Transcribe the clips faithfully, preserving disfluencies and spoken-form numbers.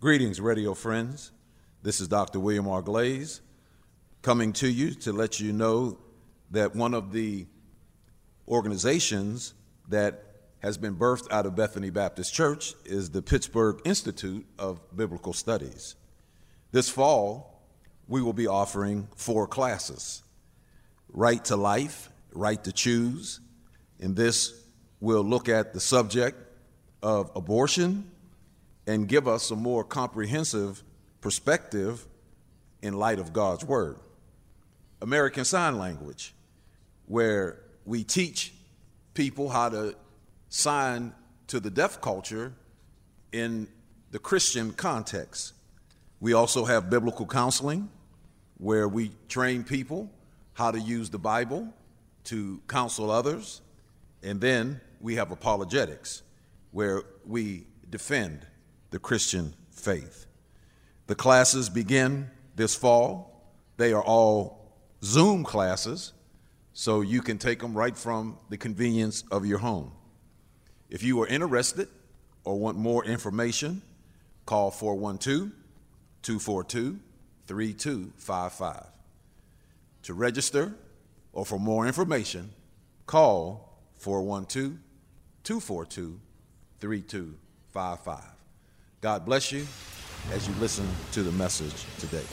Greetings, radio friends. This is Doctor William R. Glaze coming to you to let you know that one of the organizations that has been birthed out of Bethany Baptist Church is the Pittsburgh Institute of Biblical Studies. This fall, we will be offering four classes: Right to Life, Right to Choose. In this, we'll look at the subject of abortion and give us a more comprehensive perspective in light of God's Word. American Sign Language, where we teach people how to sign to the deaf culture in the Christian context. We also have biblical counseling, where we train people how to use the Bible to counsel others. And then we have apologetics, where we defend the Christian faith. The classes begin this fall. They are all Zoom classes, so you can take them right from the convenience of your home. If you are interested or want more information, call four one two, two four two, three two five five. To register or for more information, call four one two, two four two, three two five five. God bless you as you listen to the message today.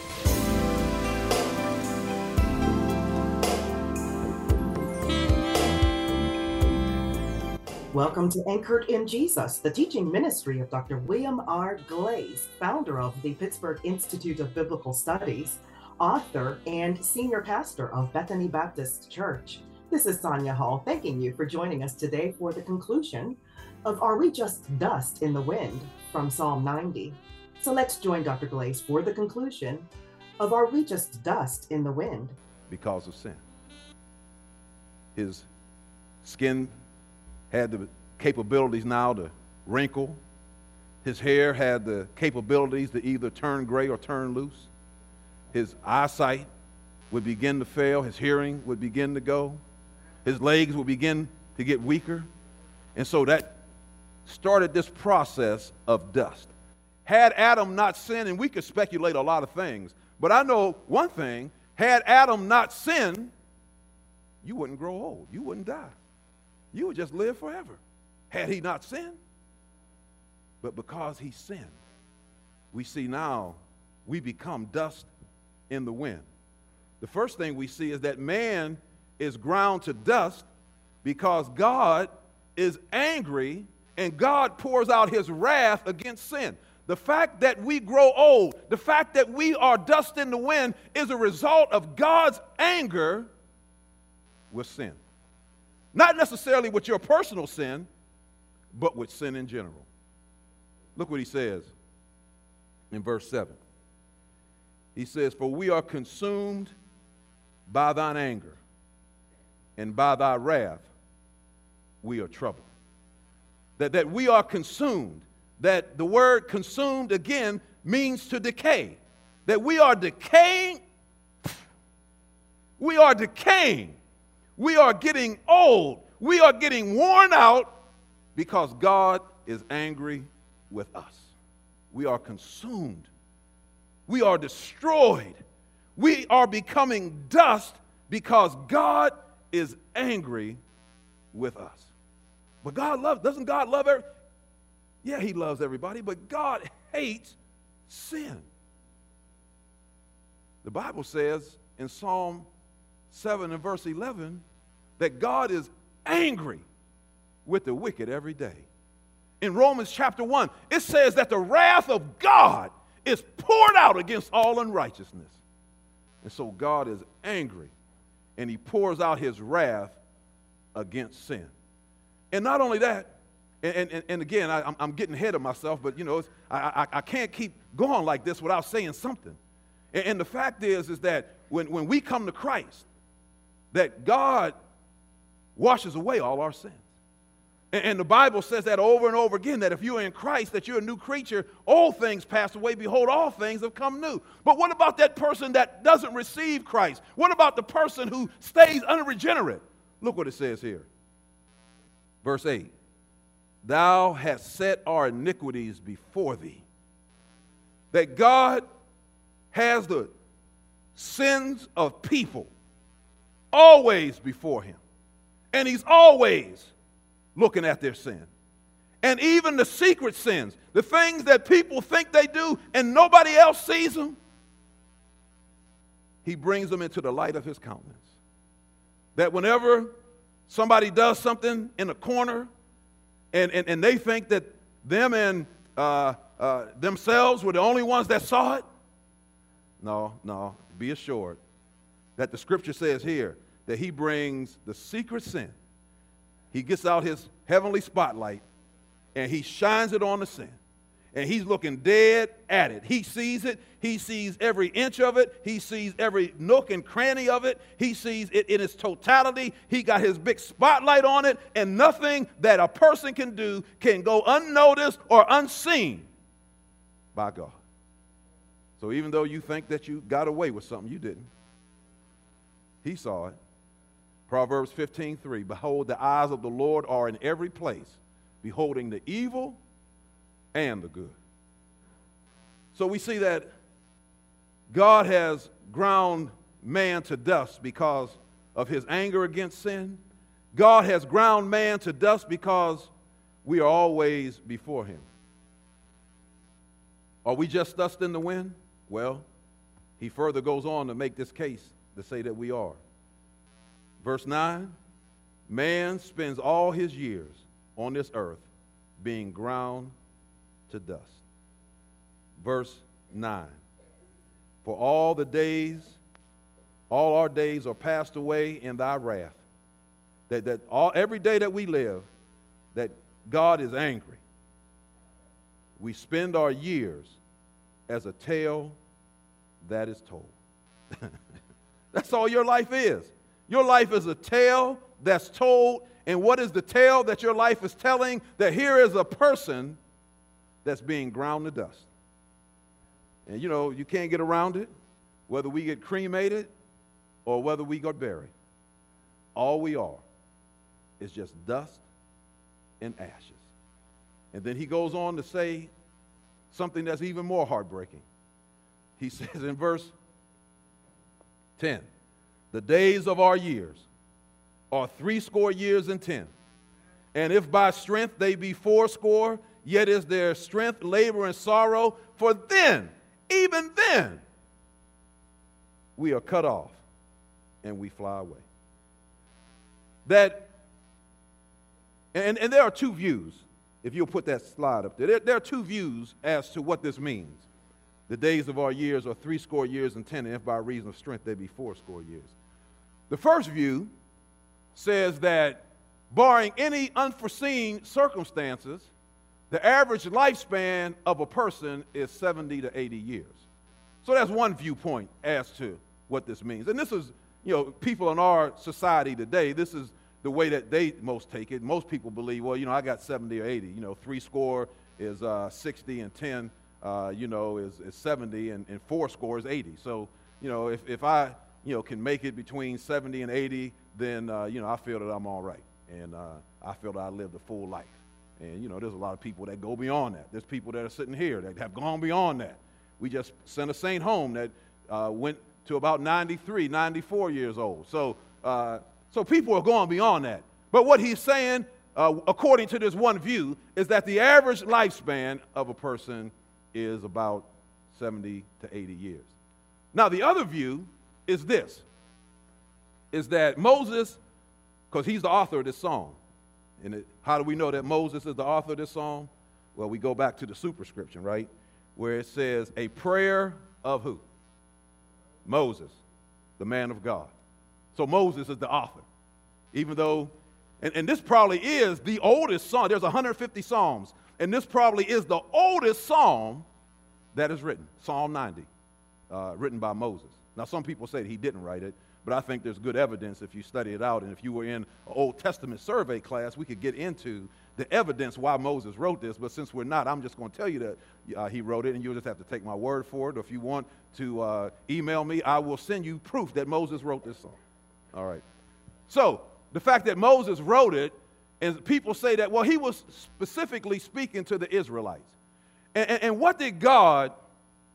Welcome to Anchored in Jesus, the teaching ministry of Doctor William R. Glaze, founder of the Pittsburgh Institute of Biblical Studies, author and senior pastor of Bethany Baptist Church. This is Sonia Hall, thanking you for joining us today for the conclusion of Are We Just Dust in the Wind from Psalm ninety. So let's join Doctor Glaze for the conclusion of Are We Just Dust in the Wind? Because of sin. His skin had the capabilities now to wrinkle. His hair had the capabilities to either turn gray or turn loose. His eyesight would begin to fail. His hearing would begin to go. His legs would begin to get weaker. And so that started this process of dust. Had Adam not sinned, and we could speculate a lot of things, but I know one thing: had Adam not sinned, you wouldn't grow old. You wouldn't die. You would just live forever, had he not sinned. But because he sinned, we see now we become dust in the wind. The first thing we see is that man is ground to dust because God is angry and God pours out his wrath against sin. The fact that we grow old, the fact that we are dust in the wind is a result of God's anger with sin. Not necessarily with your personal sin, but with sin in general. Look what he says in verse seven. He says, "For we are consumed by thine anger, and by thy wrath we are troubled." That, that we are consumed. That the word consumed again means to decay. That we are decaying. We are decaying. We are getting old. We are getting worn out because God is angry with us. We are consumed. We are destroyed. We are becoming dust because God is angry with us. But God loves, doesn't God love everybody? Yeah, he loves everybody, but God hates sin. The Bible says in Psalm seven and verse eleven that God is angry with the wicked every day. In Romans chapter one, it says that the wrath of God is poured out against all unrighteousness. And so God is angry, and he pours out his wrath against sin. And not only that, and, and, and again, I, I'm getting ahead of myself, but you know, it's, I, I, I can't keep going like this without saying something. And, and the fact is, is that when, when we come to Christ, that God washes away all our sins. And, and the Bible says that over and over again, that if you're in Christ, that you're a new creature, all things pass away, behold, all things have come new. But what about that person that doesn't receive Christ? What about the person who stays unregenerate? Look what it says here. Verse eight. Thou hast set our iniquities before thee, that God has the sins of people always before him. And he's always looking at their sin. And even the secret sins, the things that people think they do and nobody else sees them, he brings them into the light of his countenance. That whenever somebody does something in a corner and, and, and they think that them and uh, uh, themselves were the only ones that saw it, no, no, be assured that the scripture says here that he brings the secret sin. He gets out his heavenly spotlight and he shines it on the sin. And he's looking dead at it. He sees it. He sees every inch of it. He sees every nook and cranny of it. He sees it in its totality. He got his big spotlight on it, and nothing that a person can do can go unnoticed or unseen by God. So even though you think that you got away with something, you didn't. He saw it. Proverbs fifteen three, behold, the eyes of the Lord are in every place, beholding the evil and the good. So we see that God has ground man to dust because of his anger against sin. God has ground man to dust because we are always before him. Are we just dust in the wind? Well, he further goes on to make this case to say that we are. Verse nine, man spends all his years on this earth being ground to dust. Verse nine, for all the days, all our days are passed away in thy wrath. That, that all, every day that we live, that God is angry. We spend our years as a tale that is told. That's all your life is. Your life is a tale that's told. And what is the tale that your life is telling? That here is a person that's being ground to dust. And you know, you can't get around it, whether we get cremated or whether we get buried. All we are is just dust and ashes. And then he goes on to say something that's even more heartbreaking. He says in verse ten, the days of our years are threescore years and ten. And if by strength they be fourscore, yet is their strength labor and sorrow. For then, even then, we are cut off and we fly away. That, and, and there are two views, if you'll put that slide up there. there. There are two views as to what this means. The days of our years are threescore years and ten, and if by reason of strength they be fourscore years. The first view says that, barring any unforeseen circumstances, the average lifespan of a person is seventy to eighty years. So that's one viewpoint as to what this means. And this is, you know, people in our society today, this is the way that they most take it. Most people believe, well, you know, I got seventy or eighty. You know, three score is uh, sixty and ten, uh, you know, is, is seventy, and, and four score is eighty. So, you know, if, if I, you know, can make it between seventy and eighty, then, uh, you know, I feel that I'm all right. And uh, I feel that I lived a full life. And, you know, there's a lot of people that go beyond that. There's people that are sitting here that have gone beyond that. We just sent a saint home that uh, went to about ninety-three, ninety-four years old. So, uh, so people are going beyond that. But what he's saying, uh, according to this one view, is that the average lifespan of a person is about seventy to eighty years. Now, the other view is this, is that Moses, because he's the author of this song, and it, how do we know that Moses is the author of this song? Well, we go back to the superscription, right, where it says, a prayer of who? Moses, the man of God. So Moses is the author, even though, and, and this probably is the oldest psalm. There's one hundred fifty psalms, and this probably is the oldest psalm that is written, Psalm ninety, uh, written by Moses. Now, some people say that he didn't write it, but I think there's good evidence if you study it out. And if you were in an Old Testament survey class, we could get into the evidence why Moses wrote this. But since we're not, I'm just going to tell you that uh, he wrote it, and you'll just have to take my word for it. Or if you want to uh, email me, I will send you proof that Moses wrote this song. All right. So the fact that Moses wrote it, and people say that, well, he was specifically speaking to the Israelites. And, and, and what did God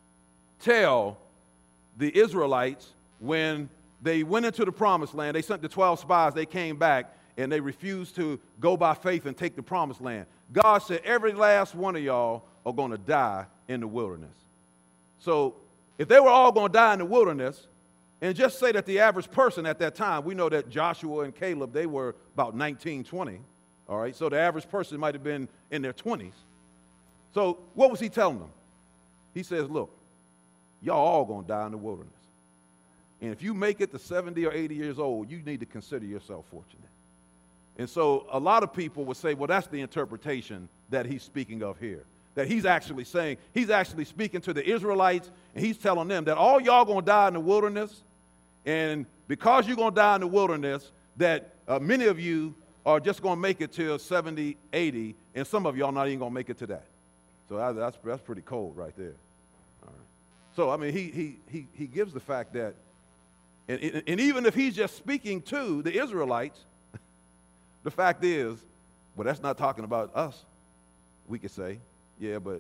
tell the Israelites when they went into the promised land. They sent the twelve spies. They came back, and they refused to go by faith and take the promised land. God said, every last one of y'all are going to die in the wilderness. So if they were all going to die in the wilderness, and just say that the average person at that time, we know that Joshua and Caleb, they were about nineteen, twenty, all right? So the average person might have been in their twenties. So what was he telling them? He says, look, y'all all going to die in the wilderness. And if you make it to seventy or eighty years old, you need to consider yourself fortunate. And so a lot of people would say, well, that's the interpretation that he's speaking of here. That he's actually saying, he's actually speaking to the Israelites, and he's telling them that all y'all going to die in the wilderness, and because you're going to die in the wilderness, that uh, many of you are just going to make it till seventy, eighty, and some of y'all not even going to make it to that. So that, that's, that's pretty cold right there. All right. So, I mean, he, he, he, he gives the fact that, and, and even if he's just speaking to the Israelites, the fact is, well, that's not talking about us. We could say, yeah, but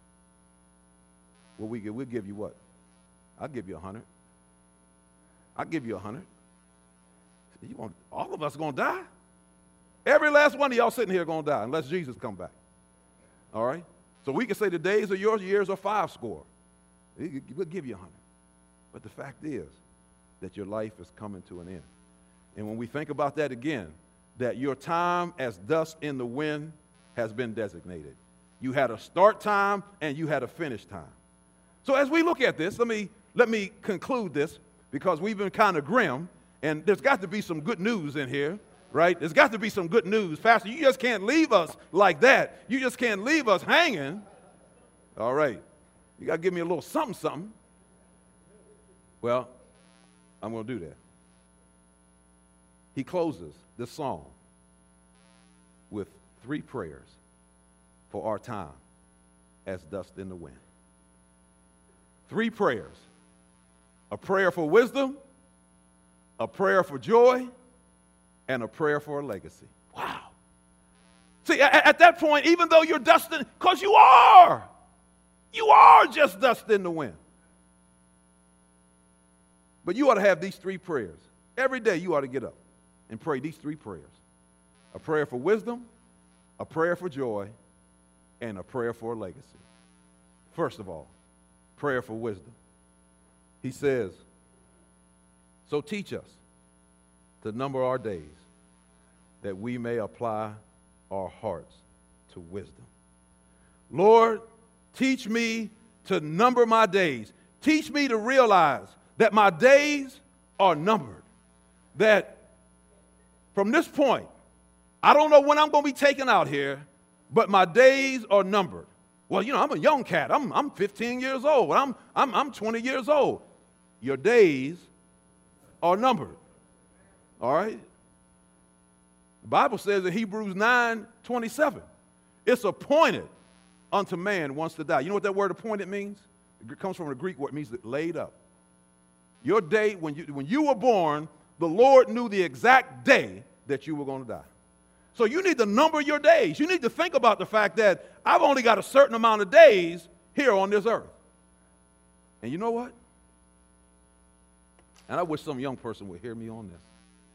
what we give, we'll give you what? I'll give you a hundred. I'll give you a hundred. You want, all of us are going to die? Every last one of y'all sitting here going to die unless Jesus come back. All right? So we can say the days are yours, years are five score. We'll give you a hundred. But the fact is that your life is coming to an end. And when we think about that again, that your time as dust in the wind has been designated. You had a start time and you had a finish time. So as we look at this, let me, let me conclude this, because we've been kind of grim, and there's got to be some good news in here, right? There's got to be some good news. Pastor, you just can't leave us like that. You just can't leave us hanging. All right. You got to give me a little something, something. Well, I'm going to do that. He closes this song with three prayers for our time as dust in the wind. Three prayers. A prayer for wisdom, a prayer for joy, and a prayer for a legacy. Wow. See, at, at that point, even though you're dust in, because you are, you are just dust in the wind. But you ought to have these three prayers. Every day you ought to get up and pray these three prayers. A prayer for wisdom, a prayer for joy, and a prayer for a legacy. First of all, prayer for wisdom. He says, so teach us to number our days, that we may apply our hearts to wisdom. Lord, teach me to number my days. Teach me to realize that my days are numbered. That from this point, I don't know when I'm going to be taken out here, but my days are numbered. Well, you know, I'm a young cat. I'm, I'm fifteen years old. I'm, I'm, I'm twenty years old. Your days are numbered. All right? The Bible says in Hebrews nine twenty-seven, it's appointed unto man once to die. You know what that word appointed means? It comes from the Greek word. It means laid up. Your day, when you, when you were born, the Lord knew the exact day that you were going to die. So you need to number your days. You need to think about the fact that I've only got a certain amount of days here on this earth. And you know what? And I wish some young person would hear me on this.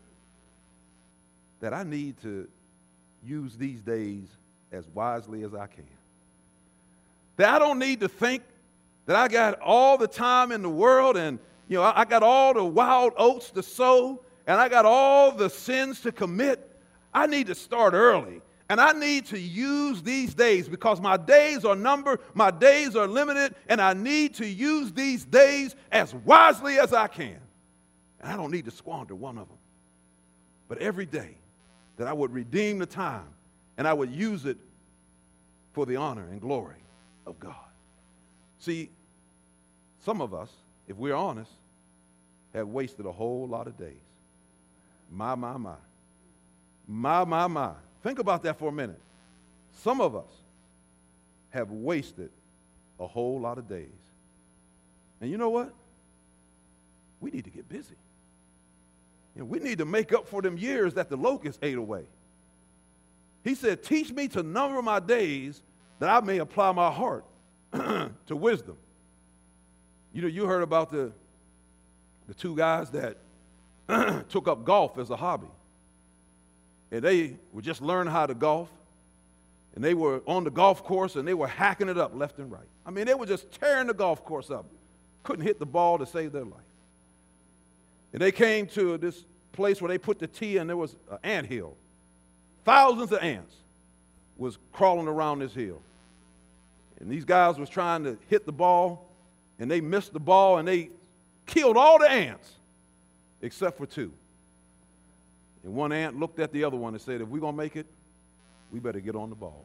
That I need to use these days as wisely as I can. That I don't need to think that I got all the time in the world, and you know, I, I got all the wild oats to sow, and I got all the sins to commit. I need to start early, and I need to use these days because my days are numbered, my days are limited, and I need to use these days as wisely as I can. And I don't need to squander one of them. But every day that I would redeem the time, and I would use it for the honor and glory of God. See, some of us, if we're honest, have wasted a whole lot of days. My, my, my. My, my, my. Think about that for a minute. Some of us have wasted a whole lot of days. And you know what? We need to get busy. You know, we need to make up for them years that the locusts ate away. He said, teach me to number my days that I may apply my heart to wisdom. You know, you heard about the, the two guys that took up golf as a hobby. And they were just learning how to golf. And they were on the golf course, and they were hacking it up left and right. I mean, they were just tearing the golf course up. Couldn't hit the ball to save their life. And they came to this place where they put the tee, and there was an ant hill. Thousands of ants was crawling around this hill. And these guys was trying to hit the ball, and they missed the ball, and they killed all the ants except for two. And one ant looked at the other one and said, if we're going to make it, we better get on the ball.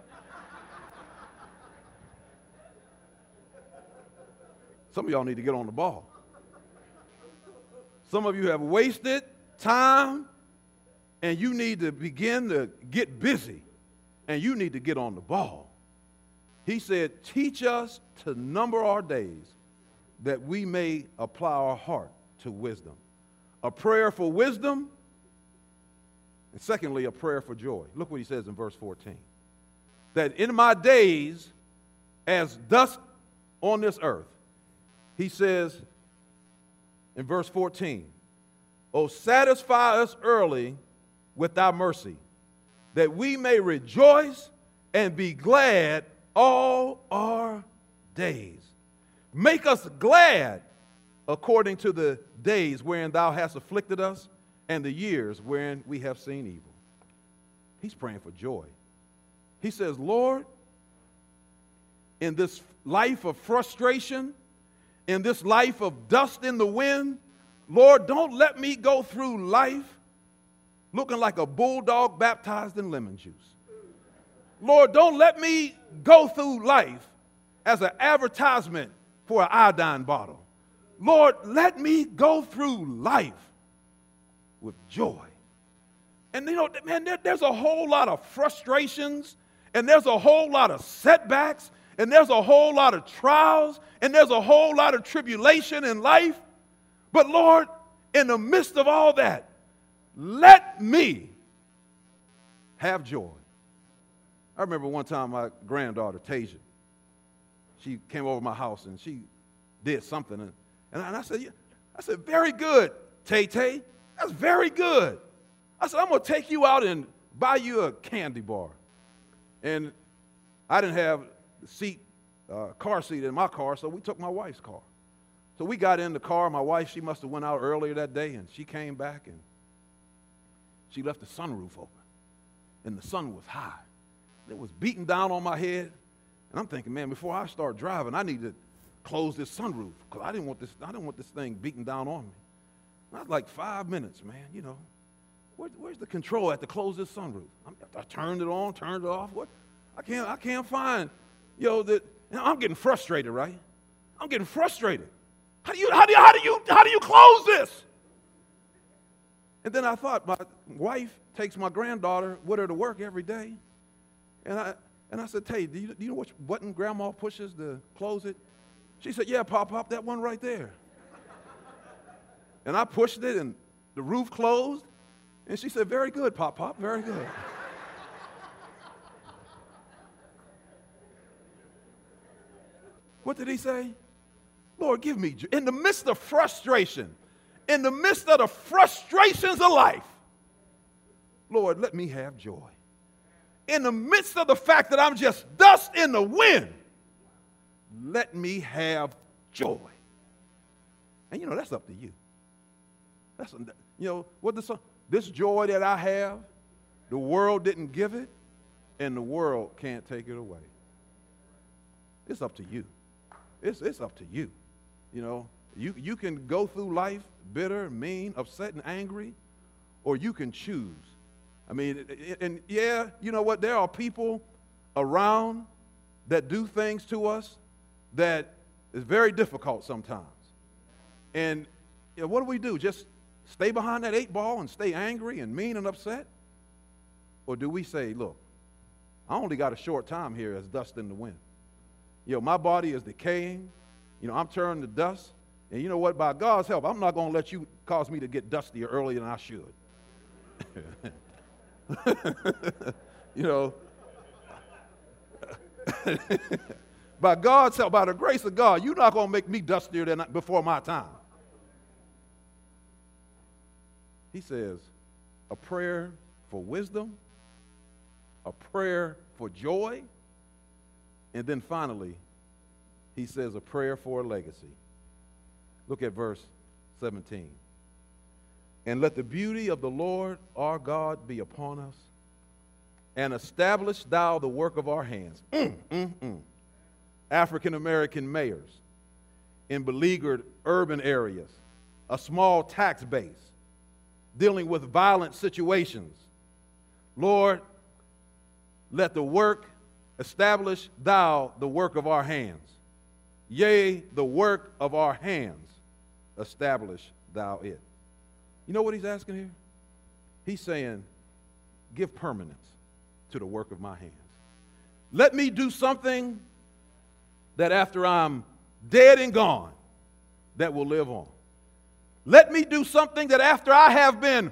Some of y'all need to get on the ball. Some of you have wasted time, and you need to begin to get busy, and you need to get on the ball. He said, teach us to number our days that we may apply our heart to wisdom. A prayer for wisdom, and secondly, a prayer for joy. Look what he says in verse fourteen. That in my days as dust on this earth, he says in verse fourteen, oh, satisfy us early with thy mercy, that we may rejoice and be glad all our days. Make us glad according to the days wherein thou hast afflicted us and the years wherein we have seen evil. He's praying for joy. He says, Lord, in this life of frustration, in this life of dust in the wind, Lord, don't let me go through life looking like a bulldog baptized in lemon juice. Lord, don't let me go through life as an advertisement for an iodine bottle. Lord, let me go through life with joy. And you know, man, there, there's a whole lot of frustrations, and there's a whole lot of setbacks, and there's a whole lot of trials, and there's a whole lot of tribulation in life. But Lord, in the midst of all that, let me have joy. I remember one time my granddaughter, Tasia, she came over to my house and she did something. And, and I said, yeah. I said, very good, Tay-Tay. That's very good. I said, I'm going to take you out and buy you a candy bar. And I didn't have the seat, uh, car seat in my car, so we took my wife's car. So we got in the car. My wife, she must have went out earlier that day, and she came back, and she left the sunroof open. And the sun was high. It was beating down on my head. And I'm thinking, man, before I start driving, I need to close this sunroof because I didn't want this, I didn't want this thing beating down on me. Not like five minutes, man, you know. Where, where's the control at to close this sunroof? I'm, I turned it on, turned it off. What? I can't, I can't find, you know, that. You know, I'm getting frustrated, right? I'm getting frustrated. How do you, how do you, how do you, how do you close this? And then I thought, my wife takes my granddaughter with her to work every day. And I, and I said, Tay, do you, do you know which button Grandma pushes to close it? She said, yeah, Pop, Pop, that one right there. And I pushed it, and the roof closed. And she said, very good, Pop, Pop, very good. What did he say? Lord, give me joy. In the midst of frustration, in the midst of the frustrations of life, Lord, let me have joy. In the midst of the fact that I'm just dust in the wind, let me have joy. And you know, that's up to you. That's, you know, what this, this joy that I have, the world didn't give it, and the world can't take it away. It's up to you. It's, it's up to you. You know, you, you can go through life bitter, mean, upset, and angry, or you can choose. I mean, and yeah, you know what? There are people around that do things to us that is very difficult sometimes. And you know, what do we do? Just stay behind that eight ball and stay angry and mean and upset? Or do we say, look, I only got a short time here as dust in the wind. You know, my body is decaying. You know, I'm turning to dust. And you know what? By God's help, I'm not going to let you cause me to get dustier earlier than I should. You know, By God's help, by the grace of God, you're not going to make me dustier than before my time. He says, a prayer for wisdom, a prayer for joy, and then finally, he says a prayer for a legacy. Look at verse seventeen. And let the beauty of the Lord our God be upon us, and establish thou the work of our hands. Mm, mm, mm. African American mayors in beleaguered urban areas, a small tax base, dealing with violent situations. Lord, let the work establish thou the work of our hands. Yea, the work of our hands, establish thou it. You know what he's asking here? He's saying, give permanence to the work of my hands. Let me do something that after I'm dead and gone, that will live on. Let me do something that after I have been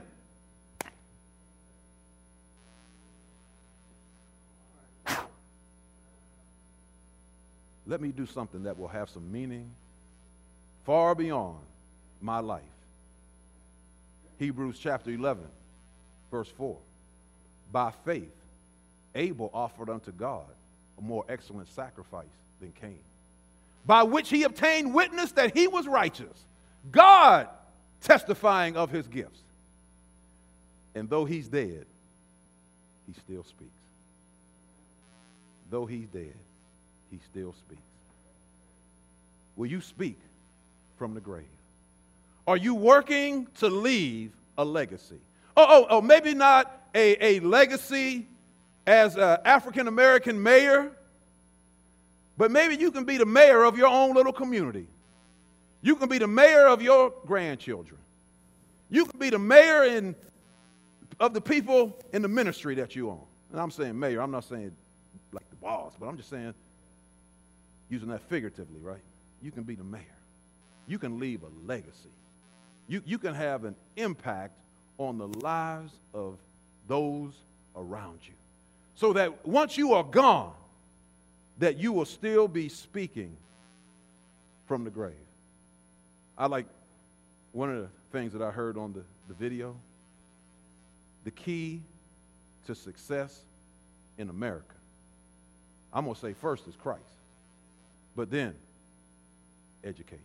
let me do something that will have some meaning far beyond my life. Hebrews chapter eleven, verse four. By faith, Abel offered unto God a more excellent sacrifice than Cain, by which he obtained witness that he was righteous, God testifying of his gifts. And though he's dead, he still speaks. Though he's dead, he still speaks. Will you speak from the grave? Are you working to leave a legacy? Oh, oh, oh maybe not a, a legacy as an African American mayor, but maybe you can be the mayor of your own little community. You can be the mayor of your grandchildren. You can be the mayor in, of the people in the ministry that you own. And I'm saying mayor, I'm not saying like the boss, but I'm just saying, using that figuratively, right? You can be the mayor. You can leave a legacy. You, you can have an impact on the lives of those around you. So that once you are gone, that you will still be speaking from the grave. I like one of the things that I heard on the, the video. The key to success in America, I'm going to say first is Christ, but then education.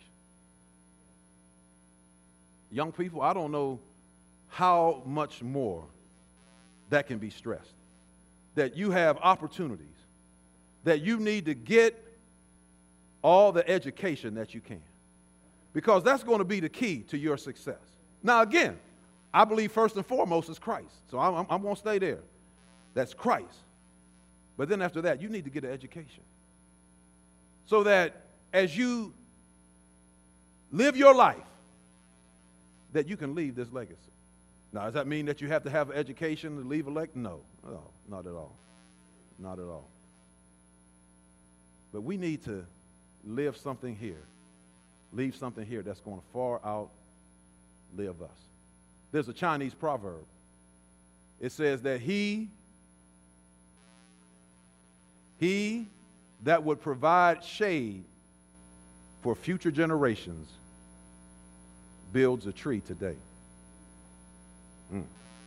Young people, I don't know how much more that can be stressed. That you have opportunities, that you need to get all the education that you can, because that's going to be the key to your success. Now, again, I believe first and foremost is Christ, so I'm, I'm, I'm going to stay there. That's Christ. But then after that, you need to get an education so that as you live your life, that you can leave this legacy. Now, does that mean that you have to have an education to leave a legacy? No, no, not at all. Not at all. But we need to live something here, leave something here that's going to far outlive us. There's a Chinese proverb. It says that he, he that would provide shade for future generations builds a tree today. Mm.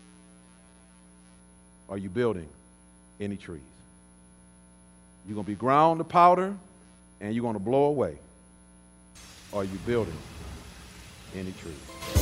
Are you building any trees? You're going to be ground to powder and you're going to blow away. Are you building any trees?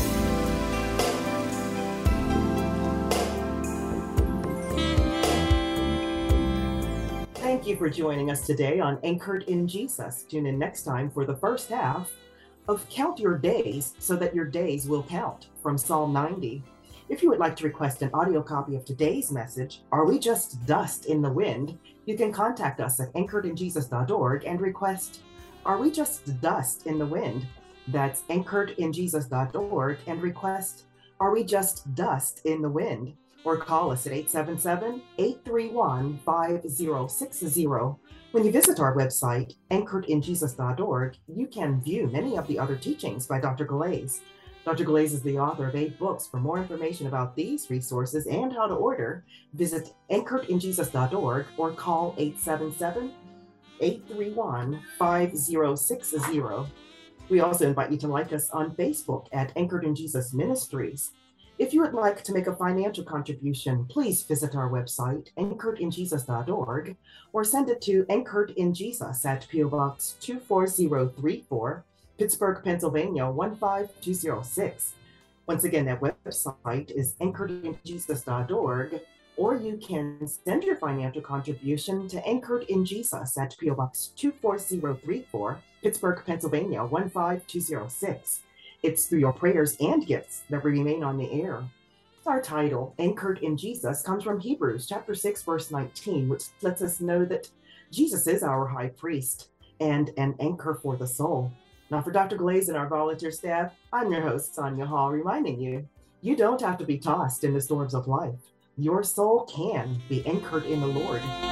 Thank you for joining us today on Anchored in Jesus. Tune in next time for the first half of Count Your Days so that your days will count from Psalm ninety. If you would like to request an audio copy of today's message, Are We Just Dust in the Wind? You can contact us at anchored in jesus dot org and request Are We Just Dust in the Wind? That's anchored in jesus dot org and request Are We Just Dust in the Wind? Or call us at eight seven seven, eight three one, five zero six zero. When you visit our website, anchored in jesus dot org, you can view many of the other teachings by Doctor Galais. Doctor Galais is the author of eight books. For more information about these resources and how to order, visit anchored in jesus dot org or call eight seven seven, eight three one, five zero six zero. We also invite you to like us on Facebook at Anchored in Jesus Ministries. If you would like to make a financial contribution, please visit our website, anchored in jesus dot org, or send it to Anchored in Jesus at P O Box two four zero three four, Pittsburgh, Pennsylvania one five two zero six. Once again, that website is anchored in jesus dot org, or you can send your financial contribution to Anchored in Jesus at P O Box two four zero three four, Pittsburgh, Pennsylvania one five two zero six. It's through your prayers and gifts that we remain on the air. Our title, Anchored in Jesus, comes from Hebrews chapter six, verse nineteen, which lets us know that Jesus is our high priest and an anchor for the soul. Now, for Doctor Glaze and our volunteer staff, I'm your host, Sonia Hall, reminding you, you don't have to be tossed in the storms of life. Your soul can be anchored in the Lord.